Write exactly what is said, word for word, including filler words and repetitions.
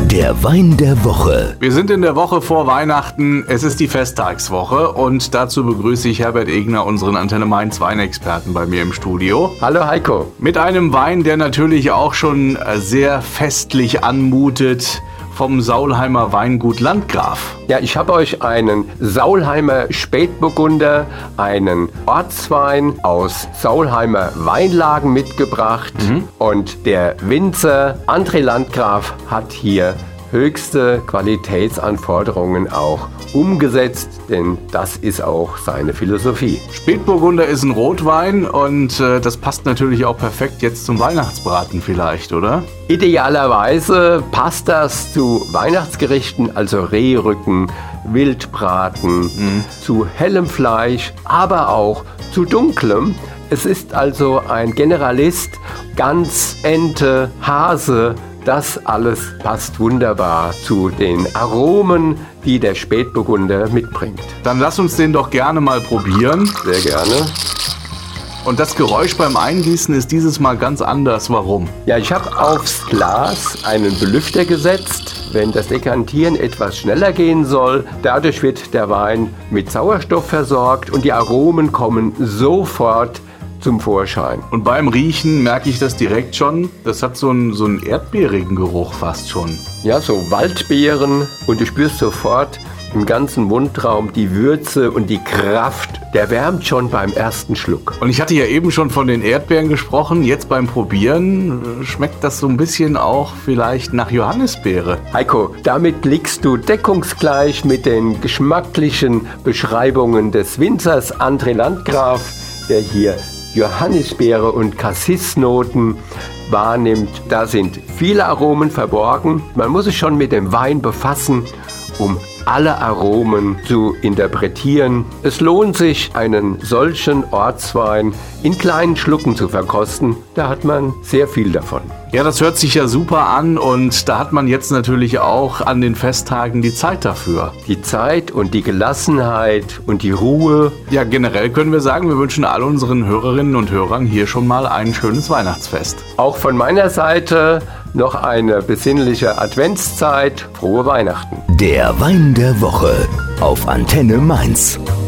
Der Wein der Woche. Wir sind in der Woche vor Weihnachten. Es ist die Festtagswoche und dazu begrüße ich Herbert Egner, unseren Antenne Mainz Weinexperten, bei mir im Studio. Hallo Heiko. Mit einem Wein, der natürlich auch schon sehr festlich anmutet, vom Saulheimer Weingut Landgraf. Ja, ich habe euch einen Saulheimer Spätburgunder, einen Ortswein aus Saulheimer Weinlagen mitgebracht. Mhm. Und der Winzer André Landgraf hat hier höchste Qualitätsanforderungen auch umgesetzt, denn das ist auch seine Philosophie. Spätburgunder ist ein Rotwein und äh, das passt natürlich auch perfekt jetzt zum Weihnachtsbraten vielleicht, oder? Idealerweise passt das zu Weihnachtsgerichten, also Rehrücken, Wildbraten, mhm. zu hellem Fleisch, aber auch zu dunklem. Es ist also ein Generalist, Gans, Ente, Hase. Das alles passt wunderbar zu den Aromen, die der Spätburgunder mitbringt. Dann lass uns den doch gerne mal probieren. Sehr gerne. Und das Geräusch beim Eingießen ist dieses Mal ganz anders. Warum? Ja, ich habe aufs Glas einen Belüfter gesetzt, wenn das Dekantieren etwas schneller gehen soll. Dadurch wird der Wein mit Sauerstoff versorgt und die Aromen kommen sofort zum Vorschein. Und beim Riechen merke ich das direkt schon. Das hat so einen, so einen erdbeerigen Geruch fast schon. Ja, so Waldbeeren, und du spürst sofort im ganzen Mundraum die Würze und die Kraft. Der wärmt schon beim ersten Schluck. Und ich hatte ja eben schon von den Erdbeeren gesprochen. Jetzt beim Probieren schmeckt das so ein bisschen auch vielleicht nach Johannisbeere. Heiko, damit liegst du deckungsgleich mit den geschmacklichen Beschreibungen des Winzers André Landgraf, der hier Johannisbeere und Cassisnoten wahrnimmt. Da sind viele Aromen verborgen. Man muss sich schon mit dem Wein befassen, um alle Aromen zu interpretieren. Es lohnt sich, einen solchen Ortswein in kleinen Schlucken zu verkosten. Da hat man sehr viel davon. Ja, das hört sich ja super an und da hat man jetzt natürlich auch an den Festtagen die Zeit dafür. Die Zeit und die Gelassenheit und die Ruhe. Ja, generell können wir sagen, wir wünschen all unseren Hörerinnen und Hörern hier schon mal ein schönes Weihnachtsfest. Auch von meiner Seite noch eine besinnliche Adventszeit. Frohe Weihnachten. Der Wein der Woche auf Antenne Mainz.